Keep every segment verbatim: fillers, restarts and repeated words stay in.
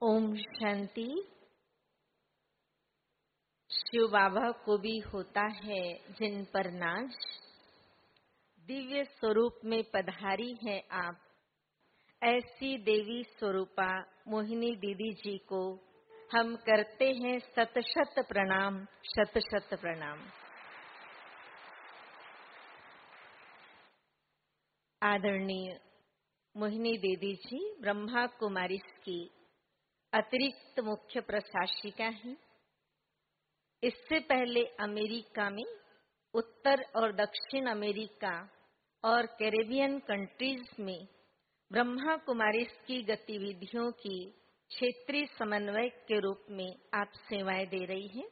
ओम शांति। शिव बाबा को भी होता है जिन पर नाज। दिव्य स्वरूप में पधारी है आप, ऐसी देवी स्वरूपा मोहिनी दीदी जी को हम करते हैं शत शत प्रणाम, शत शत प्रणाम। आदरणीय मोहिनी दीदी जी ब्रह्मा कुमारी की अतिरिक्त मुख्य प्रशासिका हैं। इससे पहले अमेरिका में, उत्तर और दक्षिण अमेरिका और कैरेबियन कंट्रीज में ब्रह्मा कुमारी की गतिविधियों की क्षेत्रीय समन्वयक के रूप में आप सेवाएं दे रही हैं।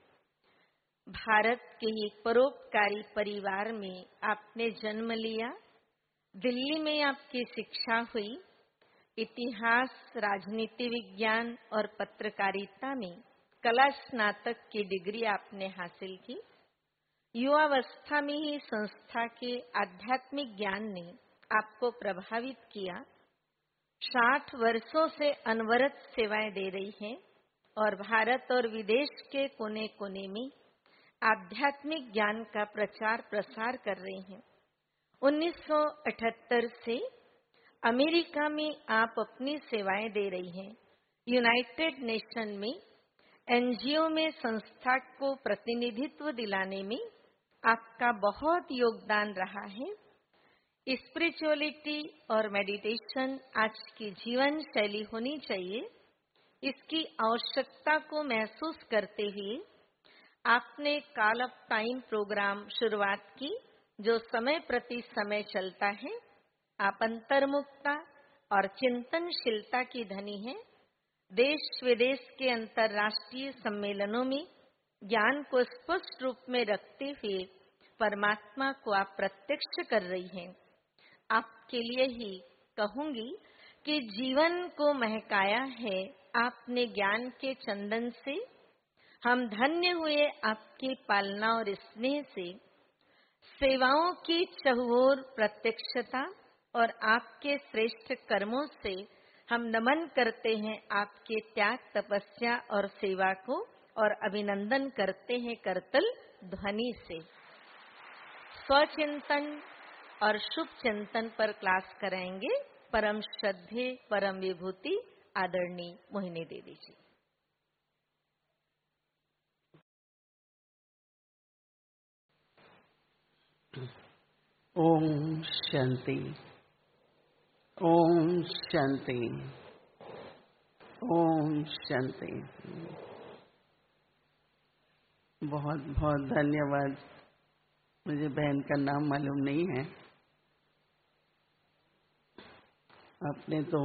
भारत के एक परोपकारी परिवार में आपने जन्म लिया। दिल्ली में आपकी शिक्षा हुई। इतिहास, राजनीति विज्ञान और पत्रकारिता में कला स्नातक की डिग्री आपने हासिल की। युवावस्था में ही संस्था के आध्यात्मिक ज्ञान ने आपको प्रभावित किया। साठ वर्षों से अनवरत सेवाएं दे रही हैं और भारत और विदेश के कोने कोने में आध्यात्मिक ज्ञान का प्रचार प्रसार कर रही हैं। उन्नीस सौ अठहत्तर से अमेरिका में आप अपनी सेवाएं दे रही हैं। यूनाइटेड नेशन में एनजीओ में संस्था को प्रतिनिधित्व दिलाने में आपका बहुत योगदान रहा है। स्पिरिचुअलिटी और मेडिटेशन आज की जीवन शैली होनी चाहिए। इसकी आवश्यकता को महसूस करते हुए आपने कॉल ऑफ टाइम प्रोग्राम शुरुआत की, जो समय प्रति समय चलता है। आप अंतर्मुखता और चिंतनशीलता की धनी हैं। देश विदेश के अंतर्राष्ट्रीय सम्मेलनों में ज्ञान को स्पष्ट रूप में रखते हुए परमात्मा को आप प्रत्यक्ष कर रही हैं। आपके लिए ही कहूंगी कि जीवन को महकाया है आपने ज्ञान के चंदन से। हम धन्य हुए आपकी पालना और स्नेह से। सेवाओं की चहुओर प्रत्यक्षता और आपके श्रेष्ठ कर्मों से हम नमन करते हैं आपके त्याग, तपस्या और सेवा को, और अभिनंदन करते हैं करतल ध्वनि से। स्वचिंतन और शुभ चिंतन पर क्लास कराएंगे परम श्रद्धे परम विभूति आदरणीय मोहिनी देवी जी। ओम शांति, ओम शांति, ओम शांति। बहुत बहुत धन्यवाद। मुझे बहन का नाम मालूम नहीं है। आपने तो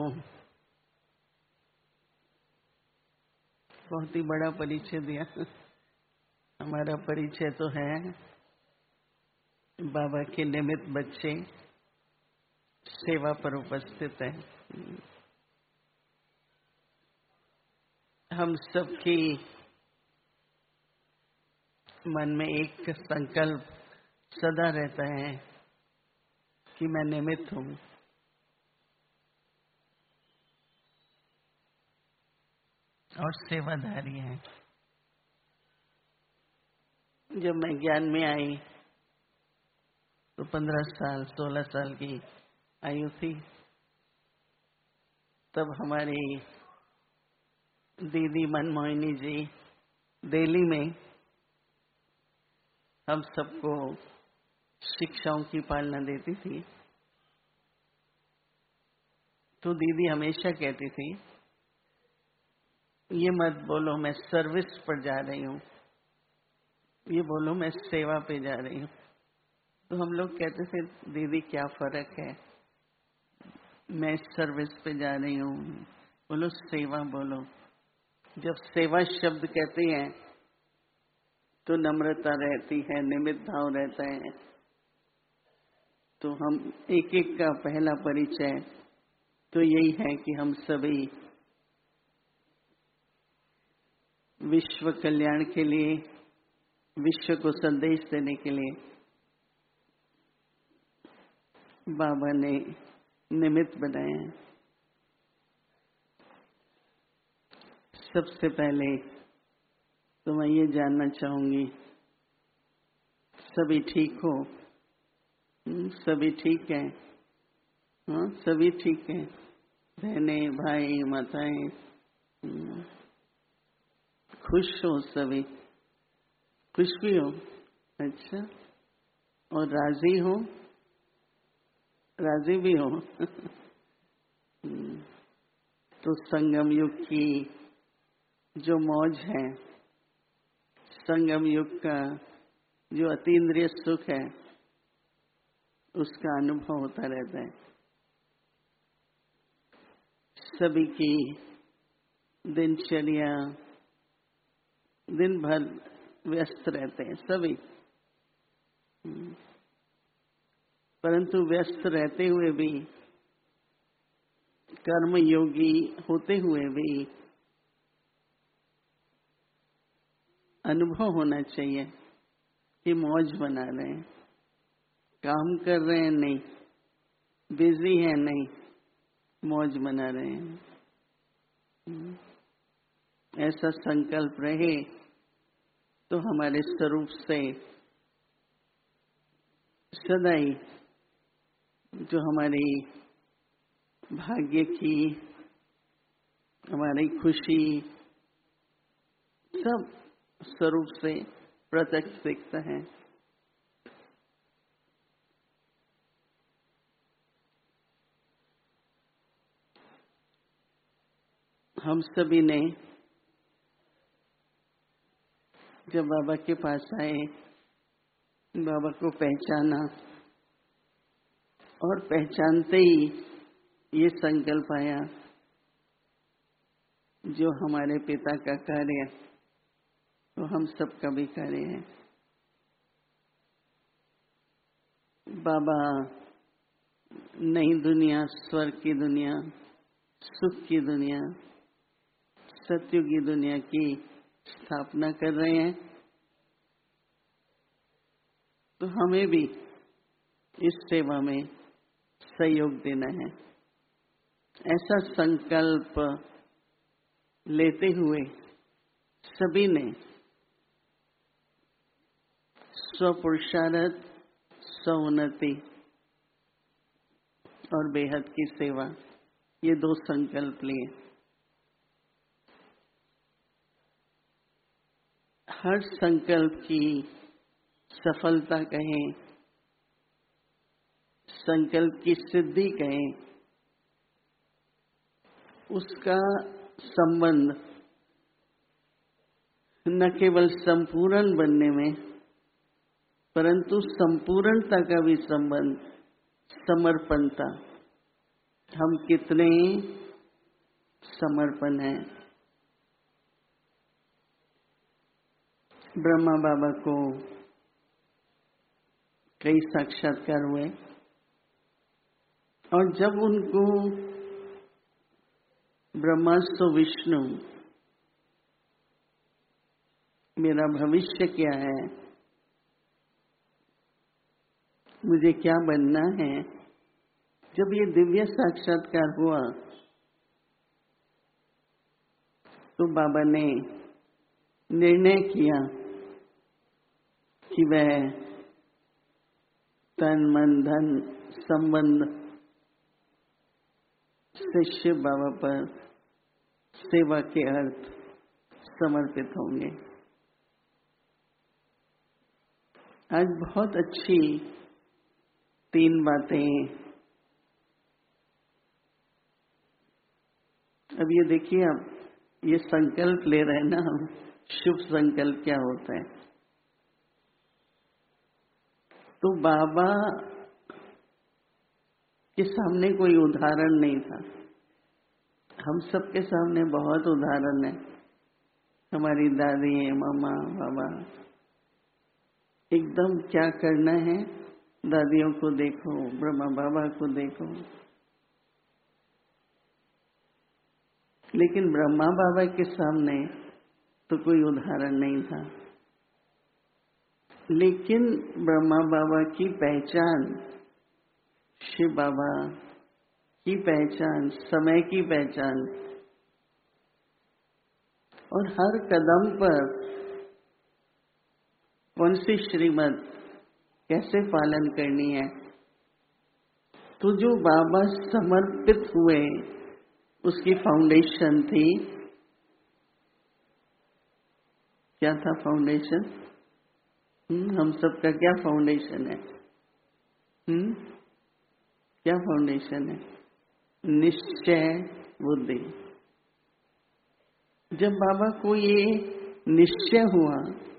बहुत ही बड़ा परिचय दिया। हमारा परिचय तो है बाबा के निमित्त बच्चे सेवा पर उपस्थित हैं। हम सबकी मन में एक संकल्प सदा रहता है कि मैं निमित्त हूँ। और सेवाधारी है। जब मैं ज्ञान में आई तो पंद्रह साल सोलह साल की आयु थी। तब हमारी दीदी मनमोहिनी जी दिल्ली में हम सबको शिक्षाओं की पालना देती थी। तो दीदी हमेशा कहती थी, ये मत बोलो मैं सर्विस पर जा रही हूँ, ये बोलो मैं सेवा पे जा रही हूँ। तो हम लोग कहते थे, दीदी क्या फर्क है, मैं सर्विस पे जा रही हूँ, बोलो सेवा बोलो। जब सेवा शब्द कहते हैं तो नम्रता रहती है, निमित्त भाव रहता है। तो हम एक एक का पहला परिचय तो यही है कि हम सभी विश्व कल्याण के लिए, विश्व को संदेश देने के लिए बाबा ने निमित्त बनाए हैं। सबसे पहले तो मैं ये जानना चाहूंगी, सभी ठीक हो? सभी ठीक है? हाँ, सभी ठीक है? बहनें, भाई, माताएं, खुश हो? सभी खुश भी हो? अच्छा, और राजी हो? राजी भी हो? तो संगम युग की जो मौज है, संगम युग का जो अतीन्द्रिय सुख है, उसका अनुभव होता रहता है। सभी की दिनचर्या, दिन भर व्यस्त रहते हैं सभी, परंतु व्यस्त रहते हुए भी, कर्म योगी होते हुए भी अनुभव होना चाहिए कि मौज बना रहे हैं, काम कर रहे हैं नहीं, बिजी है नहीं, मौज मना रहे हैं। ऐसा संकल्प रहे तो हमारे स्वरूप से सदाई जो हमारी भाग्य की, हमारी खुशी, सब स्वरूप से प्रत्यक्ष दिखता है। हम सभी ने जब बाबा के पास आए, बाबा को पहचाना और पहचानते ही ये संकल्प आया, जो हमारे पिता का कार्य तो हम सबका भी कार्य है। बाबा नई दुनिया, स्वर्ग की दुनिया, सुख की दुनिया, सत्युग की दुनिया की स्थापना कर रहे हैं, तो हमें भी इस सेवा में सहयोग देना है। ऐसा संकल्प लेते हुए सभी ने स्वपुरुषार्थ, स्वोन्नति और बेहद की सेवा, ये दो संकल्प लिए। हर संकल्प की सफलता कहें, संकल्प की सिद्धि कहें, उसका संबंध न केवल संपूर्ण बनने में, परंतु संपूर्णता का भी संबंध समर्पणता। हम कितने समर्पण हैं। ब्रह्मा बाबा को कई साक्षात्कार हुए और जब उनको ब्रह्मास्त्र विष्णु, मेरा भविष्य क्या है, मुझे क्या बनना है, जब ये दिव्य साक्षात्कार हुआ तो बाबा ने निर्णय किया कि वह तन मन धन संबंध से शिव बाबा पर सेवा के अर्थ समर्पित होंगे। आज बहुत अच्छी तीन बातें। अब ये देखिए, आप ये संकल्प ले रहे हैं ना हम, शुभ संकल्प क्या होता है। तो बाबा के सामने कोई उदाहरण नहीं था, हम सबके सामने बहुत उदाहरण है। हमारी दादी, मामा, बाबा, एकदम क्या करना है, दादियों को देखो, ब्रह्मा बाबा को देखो। लेकिन ब्रह्मा बाबा के सामने तो कोई उदाहरण नहीं था। लेकिन ब्रह्मा बाबा की पहचान, शिव बाबा की पहचान, समय की पहचान और हर कदम पर कौन सी श्रीमत कैसे पालन करनी है। तो जो बाबा समर्पित हुए उसकी फाउंडेशन थी, क्या था फाउंडेशन? हम्म हम सबका क्या फाउंडेशन है? हम्म क्या फाउंडेशन है? निश्चय बुद्धि। जब बाबा को ये निश्चय हुआ,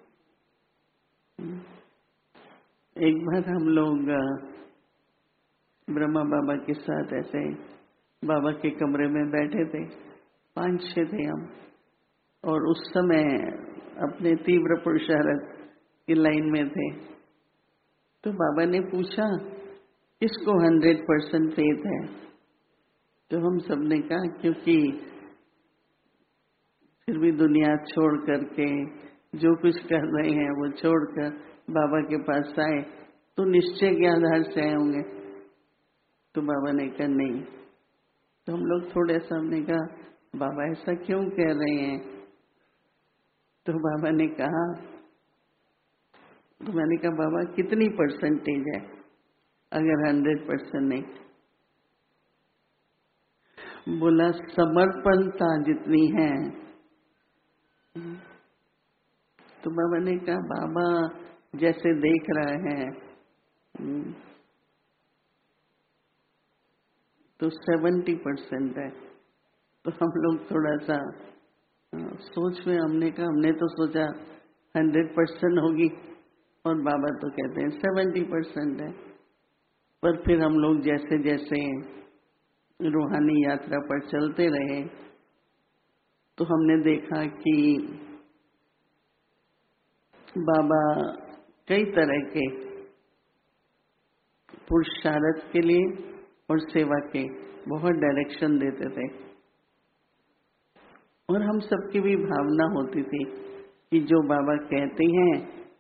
एक बार हम लोग ब्रह्मा बाबा के साथ ऐसे बाबा के कमरे में बैठे थे, पांच छह थे हम, और उस समय अपने तीव्र पुरुषार्थ की लाइन में थे। तो बाबा ने पूछा किसको हंड्रेड परसेंट फेथ है? तो हम सब ने कहा क्योंकि फिर भी दुनिया छोड़ करके जो कुछ कर रहे हैं वो छोड़कर बाबा के पास आए तो निश्चय के आधार से आए होंगे। तो बाबा ने कहा नहीं। तो हम लोग थोड़े सा हमने कहा बाबा ऐसा क्यों कह रहे हैं? तो बाबा ने कहा, तो मैंने कहा बाबा कितनी परसेंटेज है अगर हंड्रेड परसेंट नहीं? बोला समर्पणता जितनी है। तो बाबा ने कहा बाबा जैसे देख रहा है तो सेवेंटी परसेंट है। तो हम लोग थोड़ा सा सोच में हमने कहा, हमने तो सोचा हंड्रेड परसेंट होगी और बाबा तो कहते हैं सेवेंटी परसेंट है। पर फिर हम लोग जैसे जैसे रूहानी यात्रा पर चलते रहे तो हमने देखा कि बाबा कई तरह के पुरुषार्थ के लिए और सेवा के बहुत डायरेक्शन देते थे, और हम सबकी भी भावना होती थी कि जो बाबा कहते हैं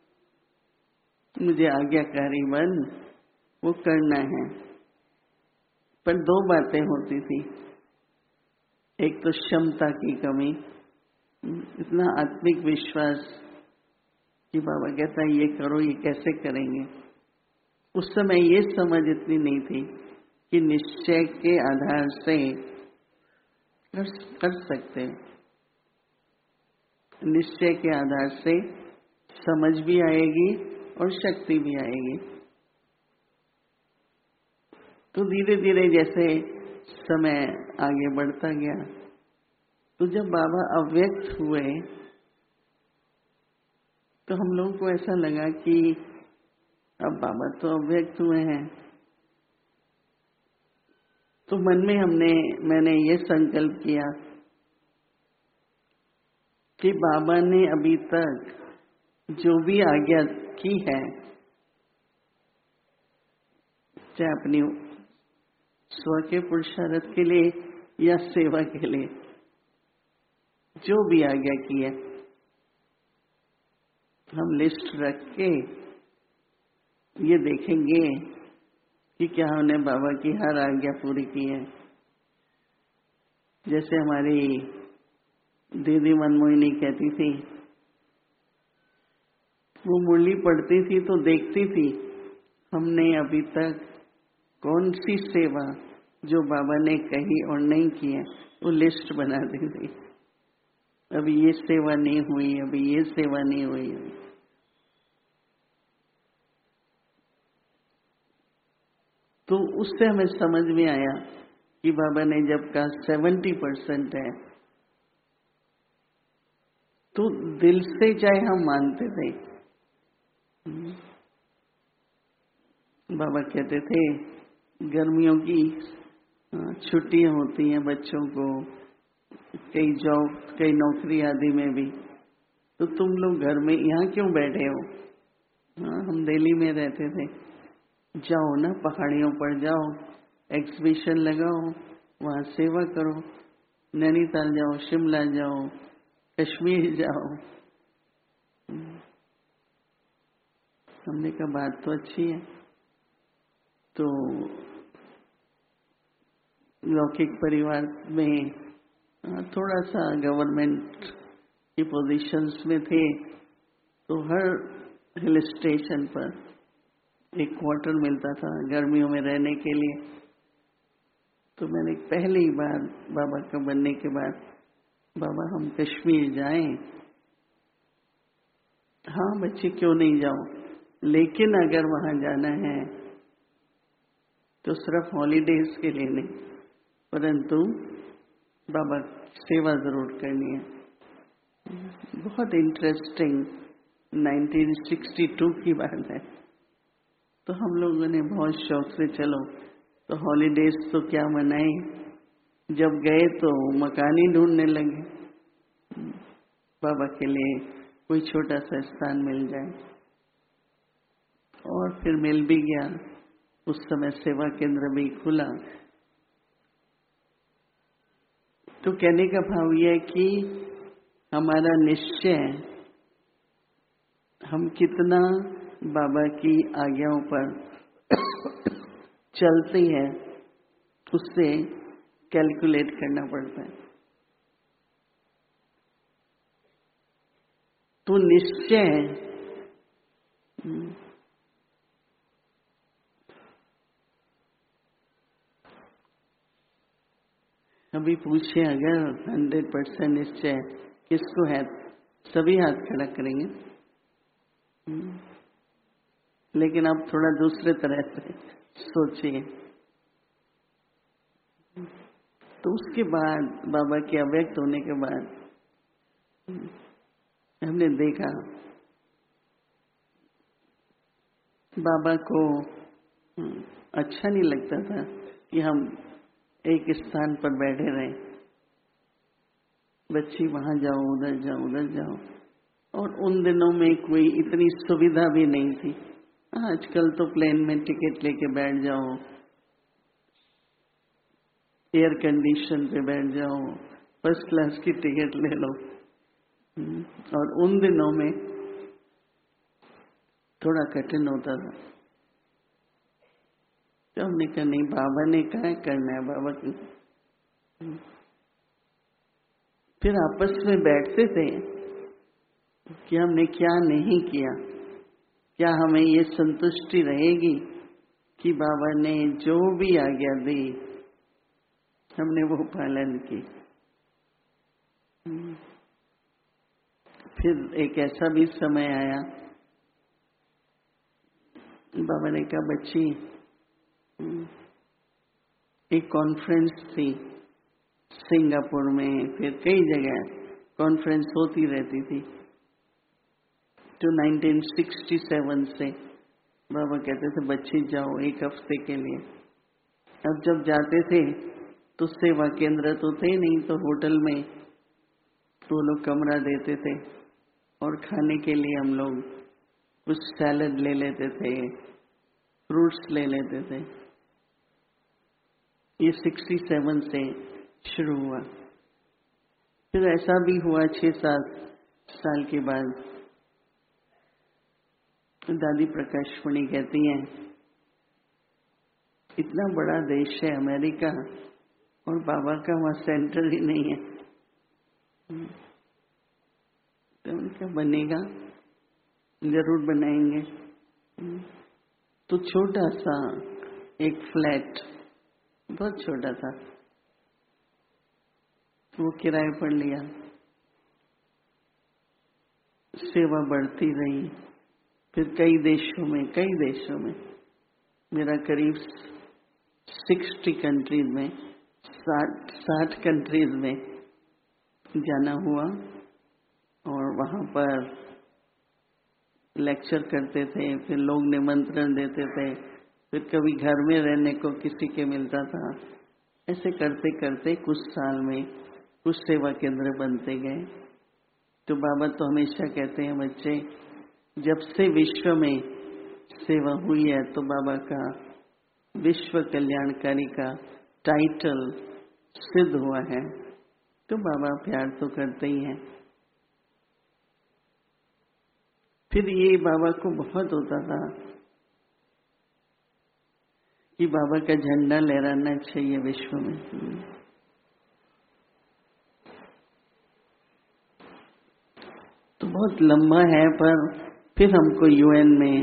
मुझे आज्ञाकारी बन वो करना है। पर दो बातें होती थी, एक तो क्षमता की कमी, इतना आत्मिक विश्वास कि बाबा कहता है ये करो, ये कैसे करेंगे। उस समय ये समझ इतनी नहीं थी कि निश्चय के आधार से कर, कर सकते, निश्चय के आधार से समझ भी आएगी और शक्ति भी आएगी। तो धीरे धीरे जैसे समय आगे बढ़ता गया तो जब बाबा अव्यक्त हुए तो हम लोगों को ऐसा लगा कि अब बाबा तो अव्यक्त हुए हैं। तो मन में हमने मैंने ये संकल्प किया कि बाबा ने अभी तक जो भी आज्ञा की है, चाहे अपनी स्व के पुरुषार्थ के लिए या सेवा के लिए, जो भी आज्ञा की है हम लिस्ट रख के ये देखेंगे कि क्या हमने बाबा की हर आज्ञा पूरी की है। जैसे हमारी दीदी मनमोहिनी कहती थी, वो मुरली पढ़ती थी तो देखती थी हमने अभी तक कौन सी सेवा जो बाबा ने कही और नहीं की है वो लिस्ट बना दी थी। अभी ये सेवा नहीं हुई, अभी ये सेवा नहीं हुई। तो उससे हमें समझ में आया कि बाबा ने जब कहा सेवेंटी परसेंट है तो दिल से चाहे हम मानते थे। बाबा कहते थे गर्मियों की छुट्टियां होती हैं बच्चों को, कई जॉब कई नौकरी आदि में भी, तो तुम लोग घर में यहाँ क्यों बैठे हो? हाँ, हम दिल्ली में रहते थे, जाओ ना पहाड़ियों पर जाओ, एग्जीबिशन लगाओ, वहाँ सेवा करो, नैनीताल जाओ, शिमला जाओ, कश्मीर जाओ। हमने कहा बात तो अच्छी है। तो लौकिक परिवार में थोड़ा सा गवर्नमेंट की पोजीशंस में थे, तो हर हिल स्टेशन पर एक क्वार्टर मिलता था गर्मियों में रहने के लिए। तो मैंने पहली बार बाबा का बनने के बाद, बाबा हम कश्मीर जाएं। हाँ बच्चे क्यों नहीं जाओ, लेकिन अगर वहां जाना है तो सिर्फ हॉलीडेज के लिए नहीं, परंतु बाबा सेवा जरूर करनी है। बहुत इंटरेस्टिंग नाइनटीन सिक्सटी टू की बात है। तो हम लोगों ने बहुत शौक से चलो, तो हॉलीडेज तो क्या मनाए, जब गए तो मकान ही ढूंढने लगे बाबा के लिए कोई छोटा सा स्थान मिल जाए, और फिर मिल भी गया। उस समय सेवा केंद्र भी खुला। तो कहने का भाव यह है कि हमारा निश्चय, हम कितना बाबा की आज्ञाओं पर चलते हैं, उससे कैलकुलेट करना पड़ता है। तो निश्चय अभी पूछे, अगर हंड्रेड परसेंट निश्चय किसको है, सभी हाथ खड़ा करेंगे। लेकिन आप थोड़ा दूसरे तरह से सोचिए। तो उसके बाद बाबा के अव्यक्त होने के बाद हमने देखा बाबा को अच्छा नहीं लगता था कि हम एक स्थान पर बैठे रहे, बच्ची वहां जाओ, उधर जाओ, उधर जाओ। और उन दिनों में कोई इतनी सुविधा भी नहीं थी। आजकल तो प्लेन में टिकट लेके बैठ जाओ, एयर कंडीशन पे बैठ जाओ, फर्स्ट क्लास की टिकट ले लो। और उन दिनों में थोड़ा कठिन होता था। तो हमने कहा नहीं, बाबा ने कहा करना है, बाबा की। फिर आपस में बैठते थे कि हमने क्या नहीं किया, क्या हमें ये संतुष्टि रहेगी कि बाबा ने जो भी आज्ञा दी हमने वो पालन की। फिर एक ऐसा भी समय आया, बाबा ने कहा बच्ची, एक कॉन्फ्रेंस थी सिंगापुर में, फिर कई जगह कॉन्फ्रेंस होती रहती थी। तो नाइनटीन सिक्सटी सेवन से बाबा कहते थे बच्ची जाओ एक हफ्ते के लिए। अब जब जाते थे तो सेवा केंद्र तो थे नहीं, तो होटल में तो लोग कमरा देते थे, और खाने के लिए हम लोग कुछ सैलड ले लेते थे, फ्रूट्स ले लेते थे। ये सिक्सटी सेवन से शुरू हुआ। फिर ऐसा भी हुआ छह सात साल के बाद दादी प्रकाशमणि कहती हैं, इतना बड़ा देश है अमेरिका और बाबा का वहां सेंटर ही नहीं है। तो उनका बनेगा, जरूर बनाएंगे। तो छोटा सा एक फ्लैट, बहुत छोटा था, वो किराए पर लिया। सेवा बढ़ती रही। फिर कई देशों में कई देशों में मेरा करीब सिक्सटी कंट्रीज में, साठ साठ कंट्रीज में जाना हुआ, और वहाँ पर लेक्चर करते थे। फिर लोग निमंत्रण देते थे, फिर कभी घर में रहने को किसी के मिलता था। ऐसे करते करते कुछ साल में कुछ सेवा केंद्र बनते गए। तो बाबा तो हमेशा कहते हैं, बच्चे जब से विश्व में सेवा हुई है तो बाबा का विश्व कल्याणकारी का टाइटल सिद्ध हुआ है। तो बाबा प्यार तो करते ही हैं। फिर ये बाबा को बहुत होता था कि बाबा का झंडा लहराना चाहिए विश्व में। तो बहुत लंबा है, पर फिर हमको यूएन में,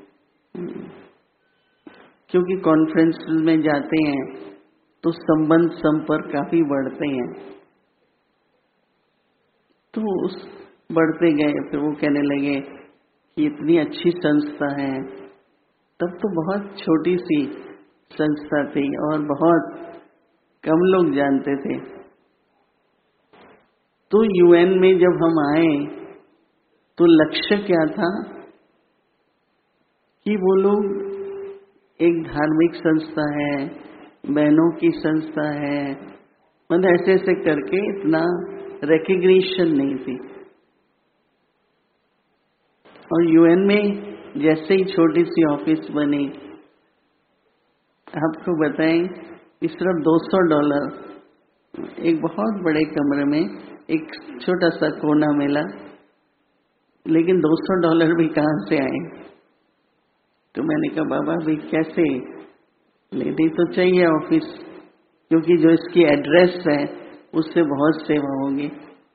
क्योंकि कॉन्फ्रेंस में जाते हैं तो संबंध संपर्क काफी बढ़ते हैं, तो उस बढ़ते गए। फिर वो कहने लगे कि इतनी अच्छी संस्था है। तब तो बहुत छोटी सी संस्था थी और बहुत कम लोग जानते थे। तो यूएन में जब हम आए तो लक्ष्य क्या था कि वो लोग एक धार्मिक संस्था है, बहनों की संस्था है, मतलब ऐसे ऐसे करके इतना रिकग्निशन नहीं थी। और यूएन में जैसे ही छोटी सी ऑफिस बनी, आपको बताएं कि सिर्फ दो सौ डॉलर एक बहुत बड़े कमरे में एक छोटा सा कोना मिला, लेकिन दो सौ डॉलर भी कहाँ से आए? तो मैंने कहा बाबा भाई कैसे, लेनी तो चाहिए ऑफिस, क्योंकि जो इसकी एड्रेस है उससे बहुत सेवा होगी।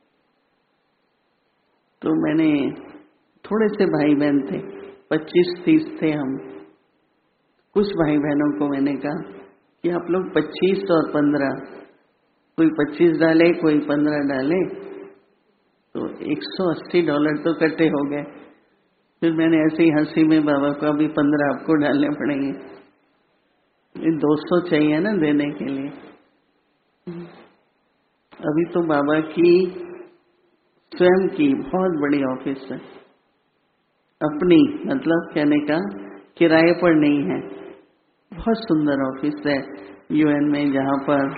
तो मैंने, थोड़े से भाई बहन थे, पच्चीस तीस थे हम, कुछ भाई बहनों को मैंने कहा कि आप लोग पच्चीस और पंद्रह, कोई पच्चीस डाले कोई पंद्रह डाले, तो एक सौ अस्सी डॉलर तो इकट्ठे हो गए। फिर मैंने ऐसे ही हंसी में बाबा को, अभी पंद्रह आपको डालने पड़ेंगे, ये दो सौ चाहिए ना देने के लिए। अभी तो बाबा की स्वयं की बहुत बड़ी ऑफिस है, अपनी, मतलब कहने का किराए पर नहीं है, बहुत सुंदर ऑफिस है यूएन में, जहाँ पर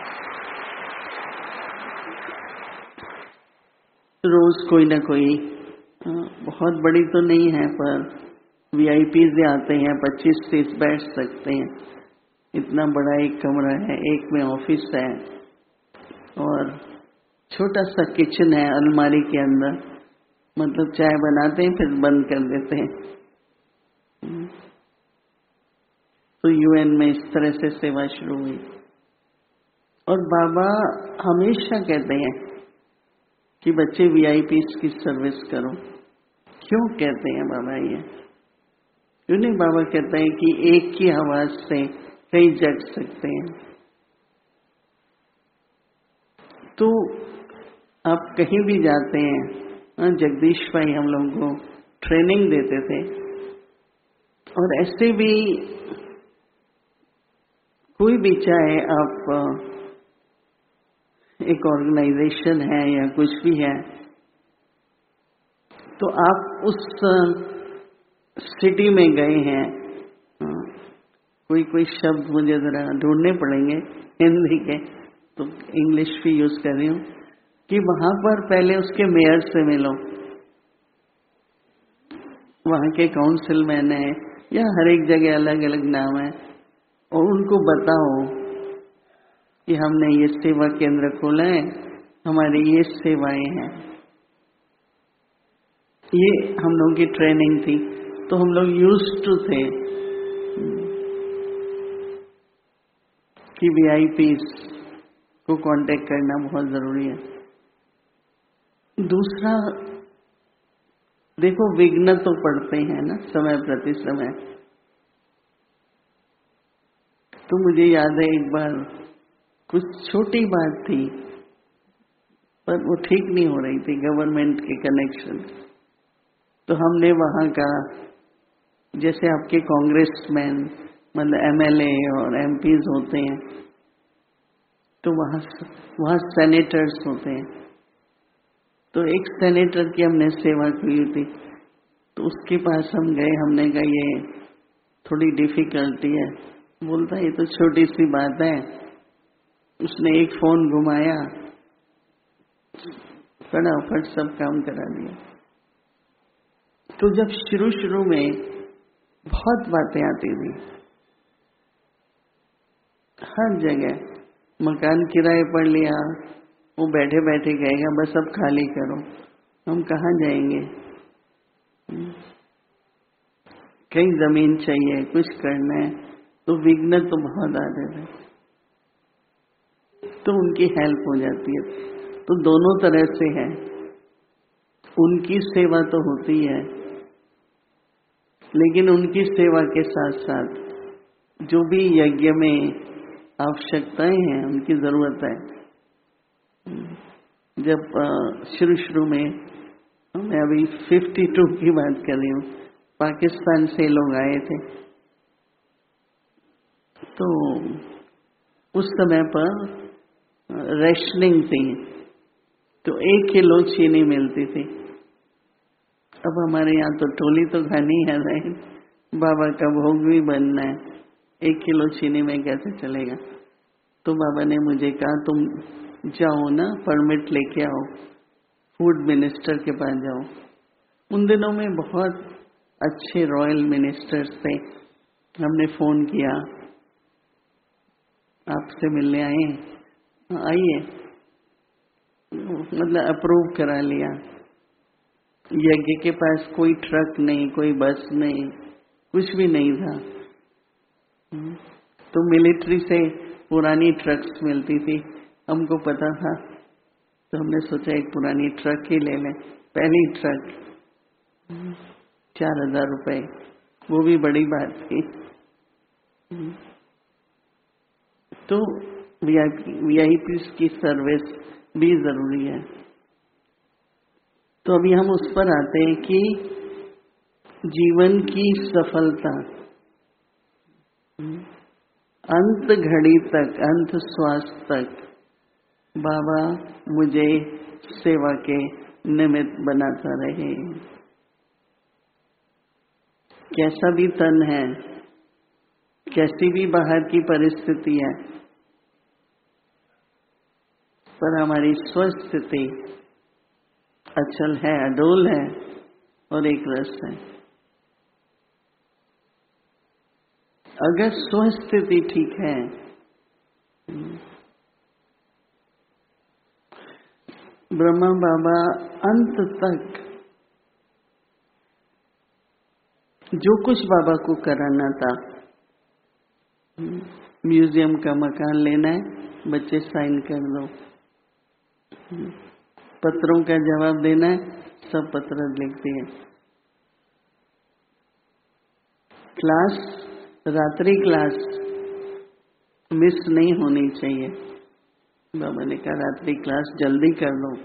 रोज कोई ना कोई, बहुत बड़ी तो नहीं है पर वीआईपी से आते हैं, पच्चीस तीस बैठ सकते हैं, इतना बड़ा एक कमरा है, एक में ऑफिस है और छोटा सा किचन है अलमारी के अंदर, मतलब चाय बनाते हैं फिर बंद कर देते हैं। तो यूएन में इस तरह से सेवा शुरू हुई। और बाबा हमेशा कहते हैं कि बच्चे वीआईपी की सर्विस करो। क्यों कहते हैं बाबा ये? क्यों नहीं? बाबा कहते हैं कि एक की आवाज से कई जग सकते हैं। तो आप कहीं भी जाते हैं, जगदीश भाई हम लोगों को ट्रेनिंग देते थे, और ऐसे भी कोई भी चाहे आप एक ऑर्गेनाइजेशन है या कुछ भी है, तो आप उस सिटी में गए हैं, कोई कोई शब्द मुझे जरा ढूंढने पड़ेंगे हिंदी के, तो इंग्लिश भी यूज कर रही हूँ, कि वहां पर पहले उसके मेयर से मिलो, वहां के काउंसिलमैन है, या हर एक जगह अलग अलग नाम है, और उनको बताओ कि हमने ये सेवा केंद्र खोला है, हमारी ये सेवाएं हैं। ये हम लोगों की ट्रेनिंग थी, तो हम लोग यूज्ड टू थे कि वीआईपीज को कांटेक्ट करना बहुत जरूरी है। दूसरा, देखो विघ्न तो पड़ते हैं ना समय प्रति समय। तो मुझे याद है एक बार कुछ छोटी बात थी, पर वो ठीक नहीं हो रही थी, गवर्नमेंट के कनेक्शन। तो हमने वहाँ का, जैसे आपके कांग्रेसमैन मतलब एमएलए और एमपीज होते हैं, तो वहाँ वहाँ सेनेटर्स होते हैं, तो एक सेनेटर की हमने सेवा की थी। तो उसके पास हम गए, हमने कहा ये थोड़ी डिफिकल्टी है। बोलता ये तो छोटी सी बात है। उसने एक फोन घुमाया, फटाफट सब काम करा दिया। तो जब शुरू शुरू में बहुत बातें आती थी, हर जगह मकान किराए पर लिया, वो बैठे बैठे कहेगा बस अब खाली करो, हम कहाँ जाएंगे, कहीं जमीन चाहिए, कुछ करना है, तो विघ्न तो बहुत आते थे। तो उनकी हेल्प हो जाती है। तो दोनों तरह से है, उनकी सेवा तो होती है, लेकिन उनकी सेवा के साथ साथ जो भी यज्ञ में आवश्यकताएं हैं, उनकी जरूरत है। जब शुरू शुरू में, मैं अभी बावन की बात कर रही हूँ, पाकिस्तान से लोग आए थे, तो उस समय पर रेशनिंग थी, तो एक किलो चीनी मिलती थी। अब हमारे यहाँ तो टोली तो खानी है, नहीं बाबा का भोग भी बनना है, एक किलो चीनी में कैसे चलेगा। तो बाबा ने मुझे कहा तुम जाओ ना, परमिट लेके आओ, फूड मिनिस्टर के पास जाओ। उन दिनों में बहुत अच्छे रॉयल मिनिस्टर्स थे। हमने फोन किया, आपसे मिलने आए, आइए, मतलब अप्रूव करा लिया। यज्ञ के पास कोई ट्रक नहीं, कोई बस नहीं, कुछ भी नहीं था। तो मिलिट्री से पुरानी ट्रक्स मिलती थी, हमको पता था, तो हमने सोचा एक पुरानी ट्रक ही ले लें। पहली ट्रक चार हजार रुपये, वो भी बड़ी बात थी। तो वीआईपी की सर्विस भी जरूरी है। तो अभी हम उस पर आते हैं कि जीवन की सफलता अंत घड़ी तक, अंत श्वास तक बाबा मुझे सेवा के निमित्त बनाता रहे। कैसा भी तन है, कैसी भी बाहर की परिस्थिति है, पर हमारी स्वस्थिति अचल है, अडोल है और एक रस है। अगर स्वस्थिति ठीक है, ब्रह्मा बाबा अंत तक जो कुछ बाबा को कराना था, म्यूजियम का मकान लेना है, बच्चे साइन कर दो, पत्रों का जवाब देना है, सब पत्र लिख दिए। क्लास, रात्रि क्लास मिस नहीं होनी चाहिए। बाबा ने कहा रात्रि क्लास जल्दी कर दो।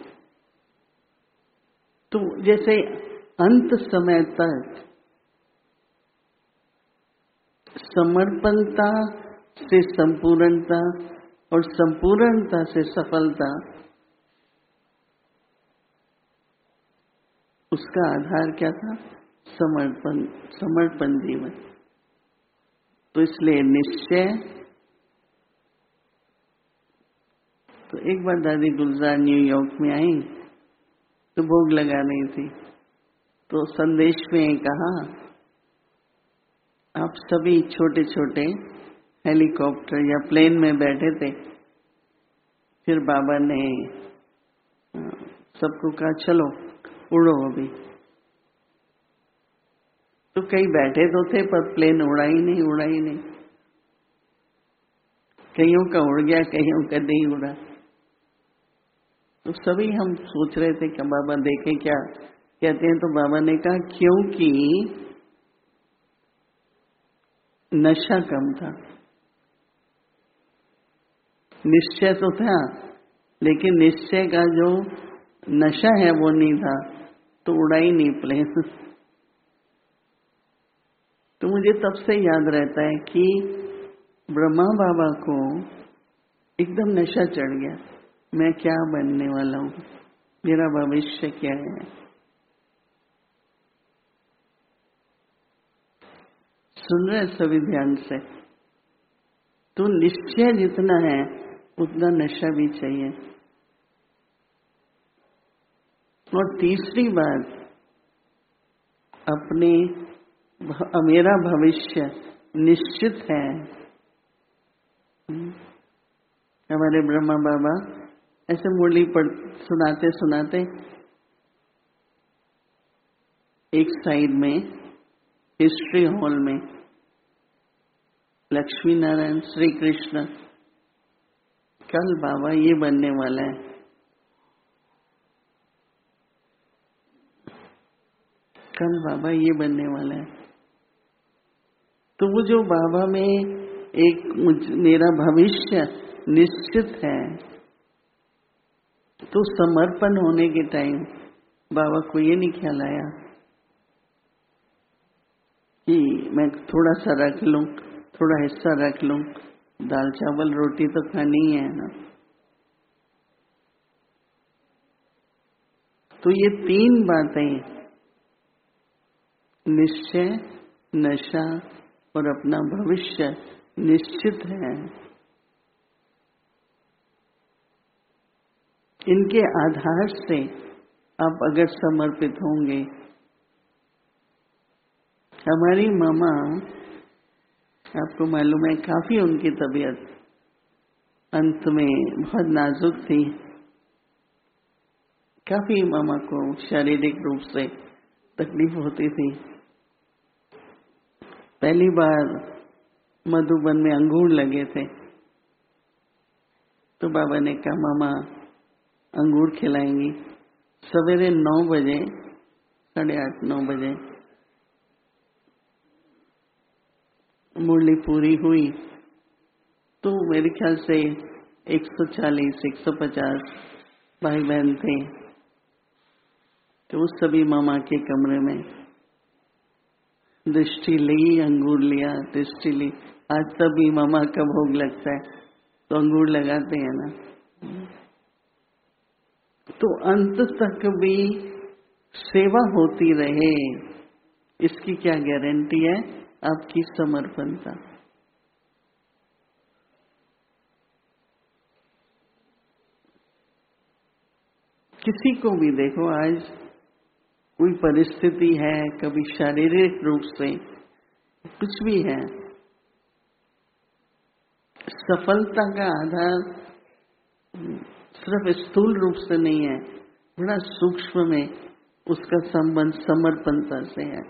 तो जैसे अंत समय तक समर्पणता से संपूर्णता और संपूर्णता से सफलता, उसका आधार क्या था? समर्पण, समर्पण जीवन। तो इसलिए निश्चय। तो एक बार दादी गुलजार न्यूयॉर्क में आई, तो भोग लगा रही थी, तो संदेश में कहा आप सभी छोटे छोटे हेलीकॉप्टर या प्लेन में बैठे थे, फिर बाबा ने सबको कहा चलो उड़ो अभी। तो कई बैठे तो थे, पर प्लेन उड़ा ही नहीं, उड़ा ही नहीं। कईयों का उड़ गया, कईयों का नहीं उड़ा। तो सभी हम सोच रहे थे कि बाबा देखें क्या कहते हैं। तो बाबा ने कहा क्योंकि नशा कम था, निश्चय तो था, लेकिन निश्चय का जो नशा है वो नहीं था, तो उड़ा ही नहीं प्लेन। तो मुझे तब से याद रहता है कि ब्रह्मा बाबा को एकदम नशा चढ़ गया, मैं क्या बनने वाला हूँ, मेरा भविष्य क्या है। सुन रहे सभी ध्यान से। तो निश्चय जितना है उतना नशा भी चाहिए। और तीसरी बात, अपने मेरा भविष्य निश्चित है। हमारे ब्रह्मा बाबा ऐसे मुरली पढ़ सुनाते सुनाते एक साइड में हिस्ट्री हॉल में लक्ष्मी नारायण श्री कृष्ण, कल बाबा ये बनने वाला है। कल बाबा ये बनने वाला है। तो वो जो बाबा में एक मुझ मेरा भविष्य निश्चित है, तो समर्पण होने के टाइम बाबा को ये नहीं ख्याल आया कि मैं थोड़ा सा रख लूं, थोड़ा हिस्सा रख लूं, दाल चावल रोटी तो खानी है ना। तो ये तीन बातें, निश्चय, नशा और अपना भविष्य निश्चित है। इनके आधार से आप अगर समर्पित होंगे। हमारी मामा, आपको मालूम है, काफी उनकी तबीयत अंत में बहुत नाजुक थी। काफी मामा को शारीरिक रूप से तकलीफ होती थी। पहली बार मधुबन में अंगूर लगे थे, तो बाबा ने कहा मामा अंगूर खिलाएंगी। सवेरे नौ बजे, साढ़े आठ नौ बजे मुरली पूरी हुई, तो मेरे ख्याल से एक सौ चालीस एक सौ पचास भाई बहन थे। तो उस सभी मामा के कमरे में दृष्टि ली, अंगूर लिया, दृष्टि ली। आज तभी मामा का भोग लगता है तो अंगूर लगाते हैं ना। तो अंत तक भी सेवा होती रहे, इसकी क्या गारंटी है? आपकी समर्पणता। किसी को भी देखो, आज कोई परिस्थिति है, कभी शारीरिक रूप से कुछ भी है, सफलता का आधार सिर्फ स्थूल रूप से नहीं है, बड़ा सूक्ष्म में उसका संबंध समर्पणता से है।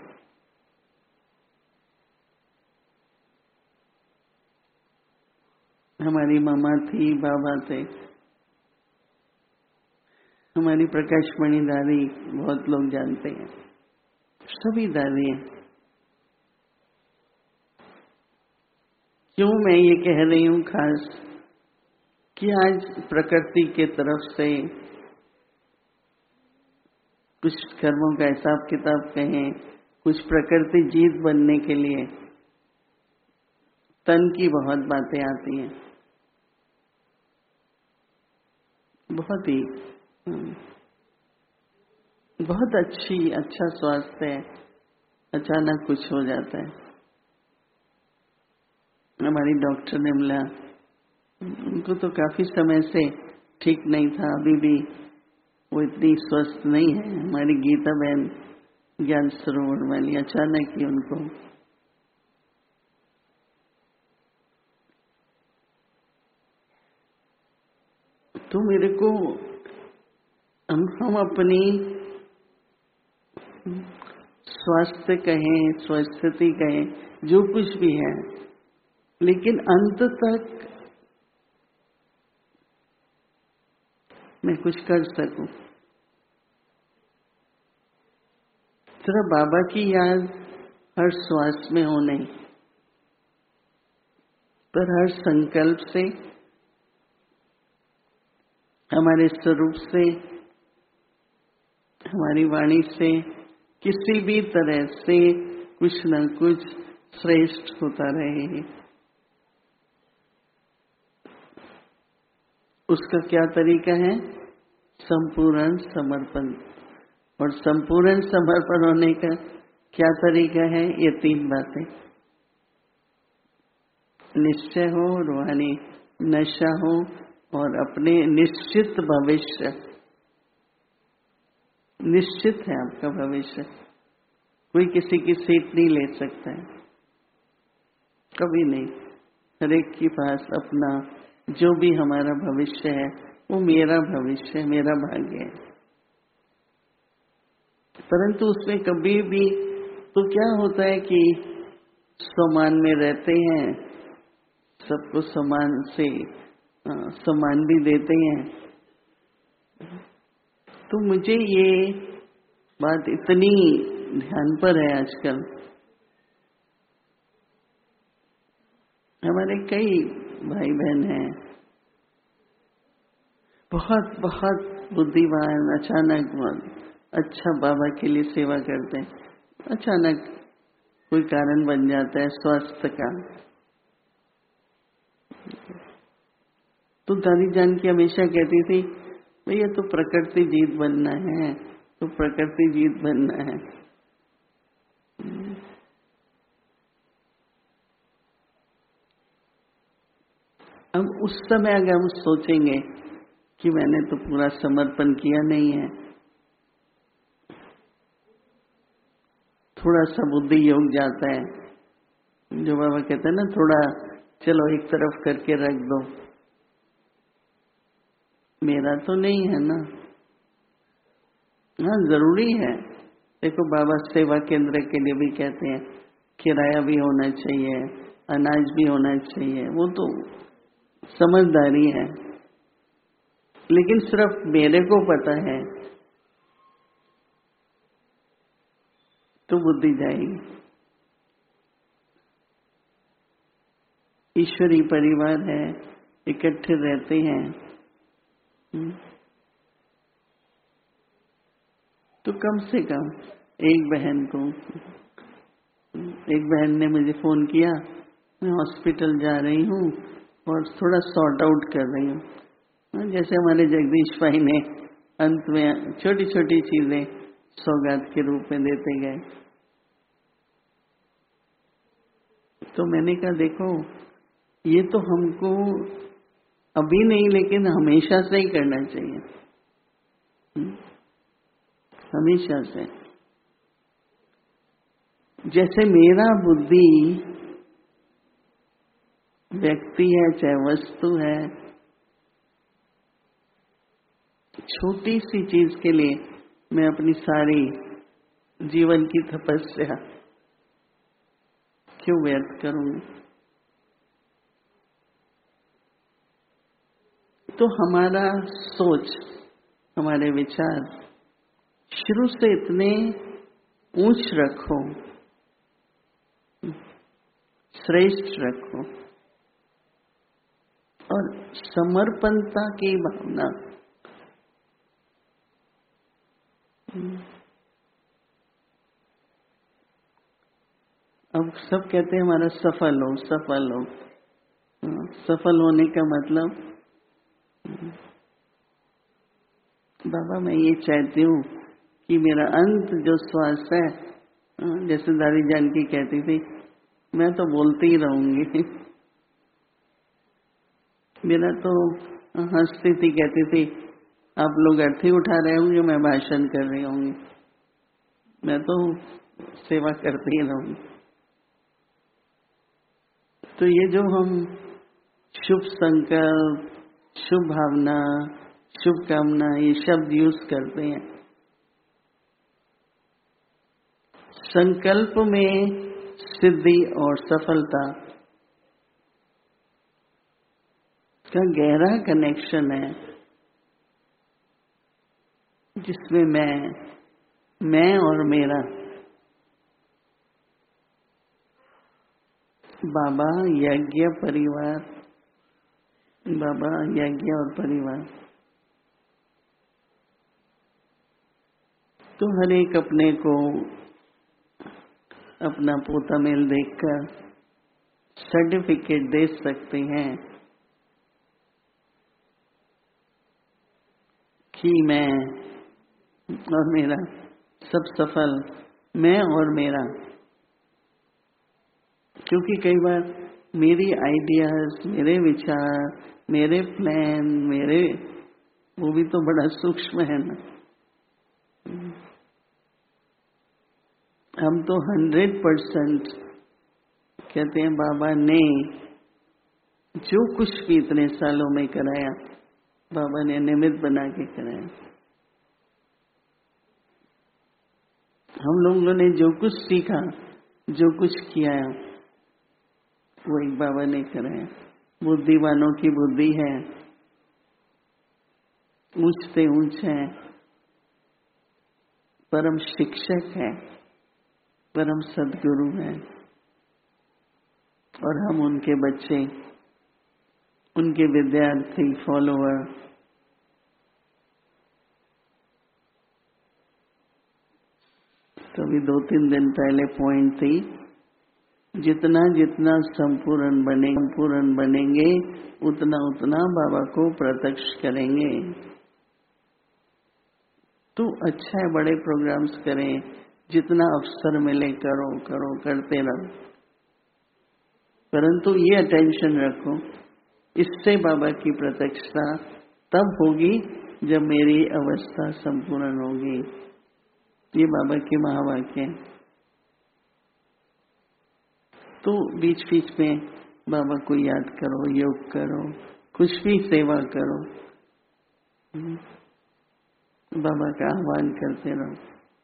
हमारी मामा थी, बाबा थे, हमारी प्रकाशमणि दादी बहुत लोग जानते हैं, सभी दादी हैं। क्यों मैं ये कह रही हूं खास कि आज प्रकृति के तरफ से कुछ कर्मों का हिसाब किताब कहें, कुछ प्रकृति जीत बनने के लिए तन की बहुत बातें आती हैं, बहुत ही बहुत अच्छी अच्छा स्वास्थ्य है, अचानक कुछ हो जाता है। हमारी डॉक्टर निर्मला, उनको तो काफी समय से ठीक नहीं था, अभी भी वो इतनी स्वस्थ नहीं है। हमारी गीता बहन ज्ञान सरोवर वाली, अचानक ही उनको तो मेरे को हम, हम अपनी स्वास्थ्य कहें, स्वस्थिति कहें, जो कुछ भी है, लेकिन अंत तक मैं कुछ कर सकूं। सिर्फ बाबा की याद हर श्वास में हो नहीं, पर हर संकल्प से, हमारे स्वरूप से, हमारी वाणी से, किसी भी तरह से कुछ न कुछ श्रेष्ठ होता रहे। उसका क्या तरीका है? संपूर्ण समर्पण। और संपूर्ण समर्पण होने का क्या तरीका है? ये तीन बातें, निश्चय हो, रूहानी नशा हो, और अपने निश्चित भविष्य। निश्चित है आपका भविष्य, कोई किसी की सीट नहीं ले सकता है, कभी नहीं। हर एक के पास अपना, जो भी हमारा भविष्य है वो मेरा भविष्य है, मेरा भाग्य है। परंतु उसमें कभी भी तो क्या होता है कि समान में रहते हैं, सबको समान से सम्मान भी देते हैं। तो मुझे ये बात इतनी ध्यान पर है आजकल। हमारे कई भाई बहन हैं बहुत बहुत बुद्धिमान, अचानक अच्छा बाबा के लिए सेवा करते हैं, अचानक कोई कारण बन जाता है स्वास्थ्य का। तो दादी जान की हमेशा कहती थी भैया तो प्रकृति जीत बनना है, तो प्रकृति जीत बनना है। अब उस समय अगर हम सोचेंगे कि मैंने तो पूरा समर्पण किया नहीं है, थोड़ा सा बुद्धि योग जाता है, जो बाबा कहते हैं ना, थोड़ा चलो एक तरफ करके रख दो, मेरा तो नहीं है ना। हाँ जरूरी है, देखो बाबा सेवा केंद्र के लिए भी कहते हैं किराया भी होना चाहिए, अनाज भी होना चाहिए, वो तो समझदारी है, लेकिन सिर्फ मेरे को पता है तो बुद्धि जाएगी। ईश्वरी परिवार है, इकट्ठे रहते हैं, तो कम से कम एक बहन को, एक बहन ने मुझे फोन किया, मैं हॉस्पिटल जा रही हूँ और थोड़ा सॉर्ट आउट कर रही हूँ। जैसे हमारे जगदीश भाई ने अंत में छोटी छोटी चीजें सौगात के रूप में देते गए। तो मैंने कहा देखो ये तो हमको अभी नहीं लेकिन हमेशा से ही करना चाहिए, हमेशा से। जैसे मेरा बुद्धि व्यक्ति है चाहे वस्तु है, छोटी सी चीज के लिए मैं अपनी सारी जीवन की तपस्या क्यों व्यर्थ करूंगी। तो हमारा सोच, हमारे विचार शुरू से इतने ऊंच रखो, श्रेष्ठ रखो, और समर्पणता की भावना। अब सब कहते हैं हमारा सफल हो, सफल हो। सफल होने का मतलब बाबा मैं ये चाहती हूँ कि मेरा अंत जो श्वास है, जैसे दादी जान की कहती थी, मैं तो बोलती ही रहूंगी। मेरा तो हंसती थी, कहती थी आप लोग अर्थी उठा रहे होंगे, मैं भाषण कर रही होंगी, मैं तो सेवा करती ही रहूंगी। तो ये जो हम शुभ संकल्प, शुभ भावना, शुभ कामना ये शब्द यूज करते हैं, संकल्प में सिद्धि और सफलता का गहरा कनेक्शन है, जिसमें मैं मैं और मेरा, बाबा यज्ञ परिवार, बाबा यज्ञ और परिवार। तो हर एक अपने को अपना पोता मेल देखकर सर्टिफिकेट दे सकते हैं कि मैं और मेरा सब सफल, मैं और मेरा। क्योंकि कई बार मेरी आइडियाज, मेरे विचार, मेरे प्लान, मेरे वो भी तो बड़ा सूक्ष्म है ना। हम तो हंड्रेड परसेंट कहते हैं बाबा ने जो कुछ भी इतने सालों में कराया, बाबा ने निमित्त बना के कराया। हम लोगों ने जो कुछ सीखा, जो कुछ किया, वो एक बाबा ने कराया। बुद्धिमानों की बुद्धि है, ऊंच से ऊंच है, परम शिक्षक है, परम सद्गुरु हैं और हम उनके बच्चे, उनके विद्यार्थी, फॉलोअर। तो अभी दो तीन दिन पहले पॉइंट थी, जितना जितना संपूर्ण बने संपूर्ण बनेंगे उतना उतना बाबा को प्रत्यक्ष करेंगे। तो अच्छा है, बड़े प्रोग्राम्स करें, जितना अवसर मिले करो करो करते रहो, परंतु ये अटेंशन रखो, इससे बाबा की प्रत्यक्षता तब होगी जब मेरी अवस्था संपूर्ण होगी। ये बाबा के महावाक्य हैं। तो बीच बीच में बाबा को याद करो, योग करो, कुछ भी सेवा करो, बाबा का आह्वान करते रहो,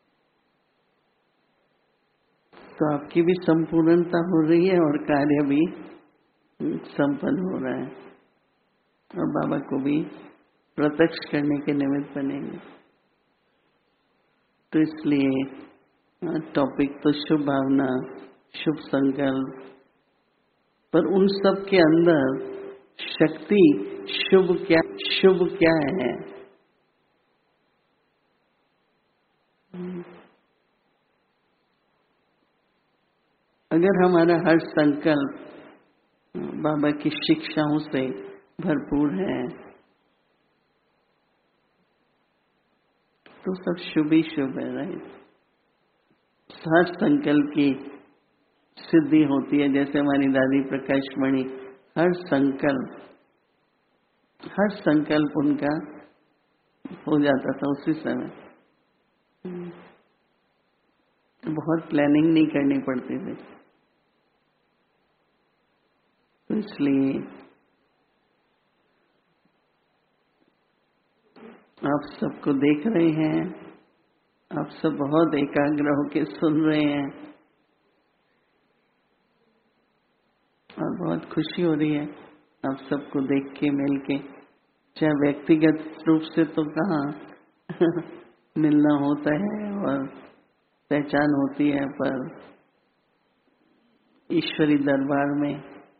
तो आपकी भी संपूर्णता हो रही है और कार्य भी संपन्न हो रहा है और बाबा को भी प्रत्यक्ष करने के निमित्त बनेंगे। तो इसलिए टॉपिक तो शुभ भावना, शुभ संकल्प, पर उन सब के अंदर शक्ति शुभ क्या शुभ क्या है? अगर हमारा हर संकल्प बाबा की शिक्षाओं से भरपूर है तो सब शुभ ही शुभ है। राइट, हर संकल्प की सिद्धि होती है। जैसे हमारी दादी प्रकाश मणि, हर संकल्प हर संकल्प उनका हो जाता था उसी समय। बहुत प्लानिंग नहीं करनी पड़ती थी। तो इसलिए आप सबको देख रहे हैं, आप सब बहुत एकाग्र होकर सुन रहे हैं और बहुत खुशी हो रही है आप सबको देख के, मिल के। चाहे व्यक्तिगत रूप से तो कहाँ मिलना होता है और पहचान होती है, पर ईश्वरी दरबार में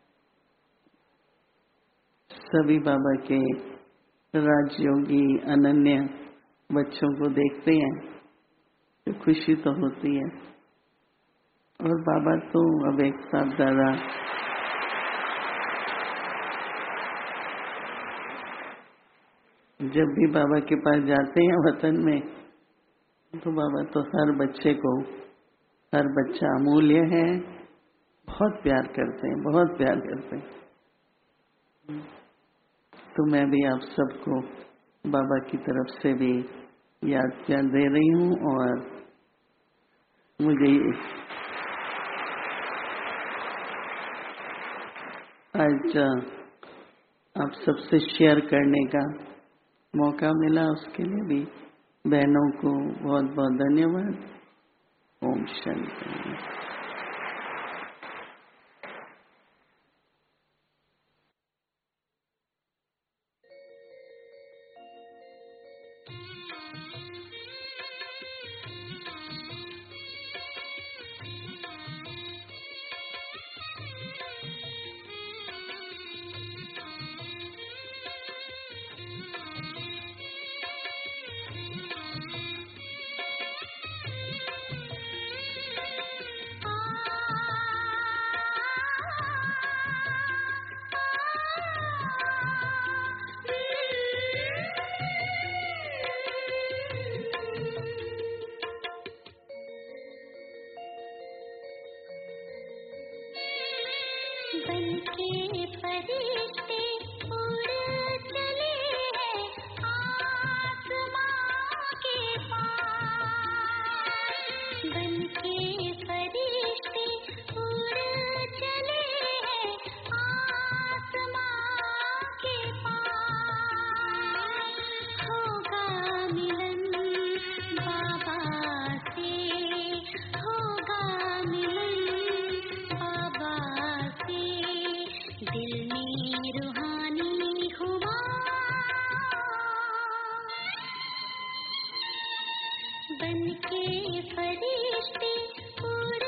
सभी बाबा के राजयोगी अनन्य बच्चों को देखते हैं तो खुशी तो होती है। और बाबा तो अब एक साथ दादा जब भी बाबा के पास जाते हैं वतन में, तो बाबा तो हर बच्चे को, हर बच्चा अमूल्य है, बहुत प्यार करते हैं, बहुत प्यार करते हैं। तो मैं भी आप सबको बाबा की तरफ से भी याद प्यार दे रही हूँ और मुझे आज आप सबसे शेयर करने का मौका मिला, उसके लिए भी बहनों को बहुत बहुत धन्यवाद। ओम शांति। बनके फरिश्ते उड़ चले हैं आसमां के पार, बनके फरिश्ते उड़ चले हैं आसमां के पार। होगा मिलन बाबा से, होगा मिलन बाबा से, दिल में रूहानी हुआ। बनके फरिश्ते उड़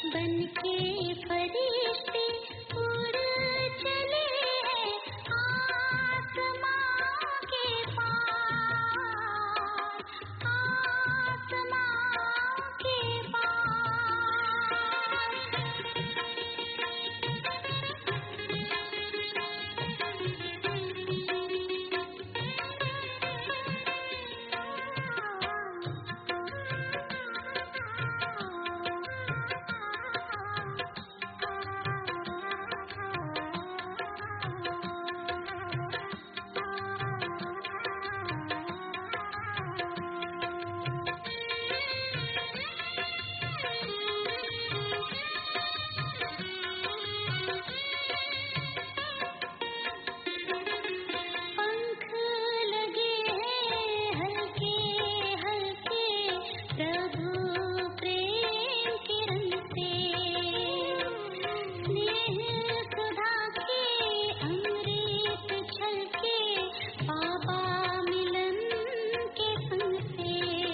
बनके फरिश्ते उड़ चले हैं आसमां के पार, आसमां के पंख लगे हैं हल्के हल्के प्रभु प्रेम के रंग से, स्नेह सुधा के अमृत छलके बाबा मिलन के संग से।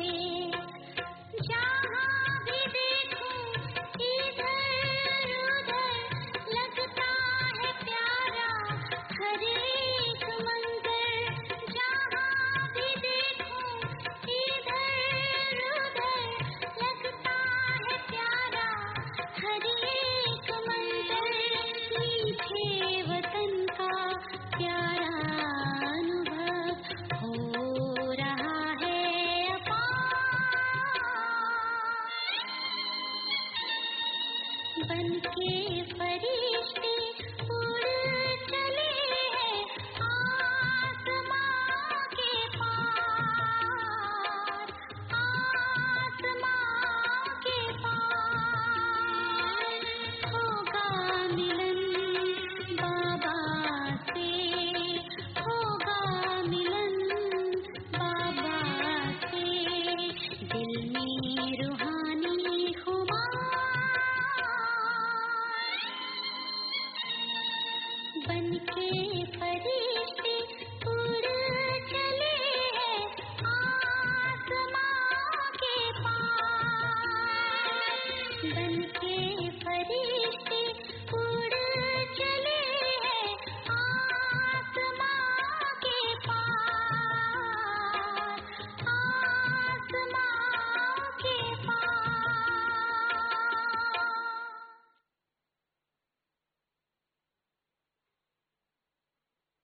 जहाँ भी देखूं इधर उधर लगता है प्यारा हर एक मंजर, जहाँ भी देखूं इधर उधर लगता है प्यारा हर एक मंजर। मीठे वतन का प्यारा अनुभव हो रहा है अपार, बनके फरिश्ते